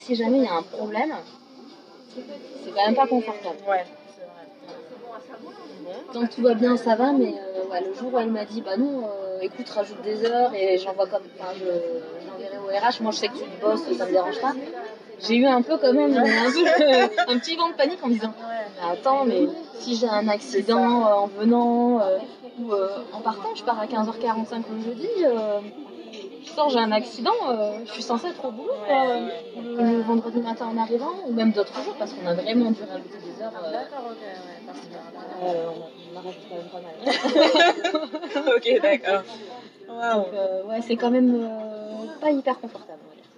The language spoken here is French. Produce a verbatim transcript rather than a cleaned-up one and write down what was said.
Si jamais il y a un problème, c'est quand même pas confortable. Ouais. Tant que tout va bien, ça va, mais euh, ouais, le jour où elle m'a dit, bah non, euh, écoute, rajoute des heures et j'envoie comme, enfin, je, j'enverrai au R H, moi je sais que tu bosses, ça me dérange pas. J'ai eu un peu quand même un, peu, un petit vent de panique en me disant, mais attends, mais si j'ai un accident euh, en venant euh, ou euh, en partant, je pars à quinze heures quarante-cinq le jeudi, euh, je sors, j'ai un accident, euh, je suis censée être au boulot quoi, le, le vendredi matin en arrivant, ou même d'autres jours, parce qu'on a vraiment dû rajouter des heures. Euh, D'accord, ok, ouais, parce que... euh, on a rajouté quand même pas mal. Ok, d'accord. Donc, euh, ouais, c'est quand même euh, pas hyper confortable.